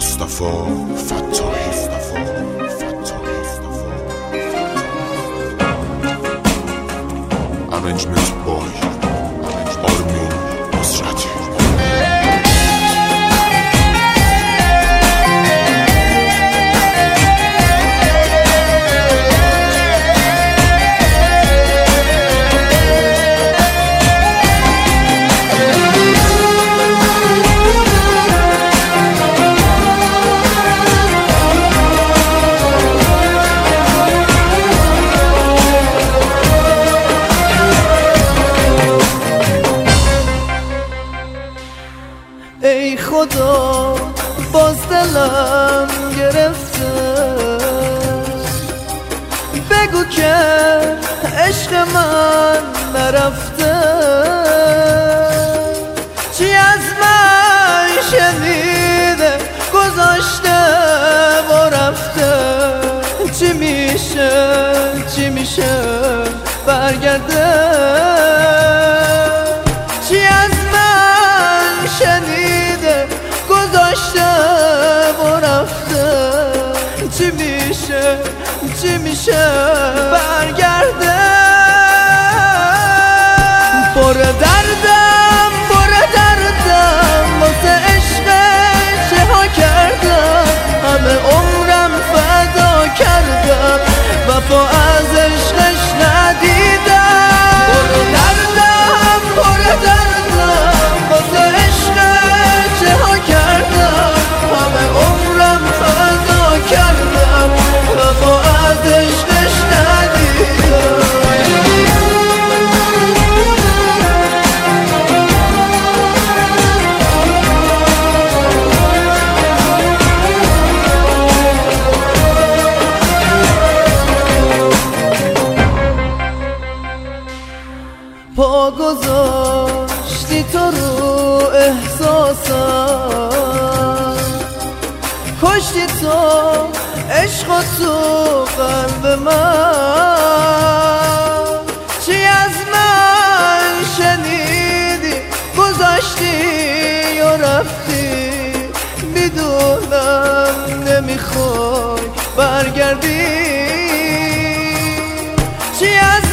مصطفی فتاحی. Arrangement by آرمین نصرتی. ای خدا باز دلم گرفته، بگو که عشق من نرفته. چی از من شنیده گذاشته و رفته، چی میشه برگرده. چی از من شنیده گذاشته و رفته، چی میشه برگرده. پر دردم واسه عشق چه ها کردم، همه عمرم فدا کردم، وفا از عشقش ندیدم. پر دردم واسه عشق چه ها کردم، همه عمرم فدا کردم، وفا از عشقش ندیدم. پا گذاشتی تو رو احساسم، کشتی تو عشق و تو قلب من. چی از من شنیدی گذاشتی و رفتی، میدونم نمیخوای برگردی. چی از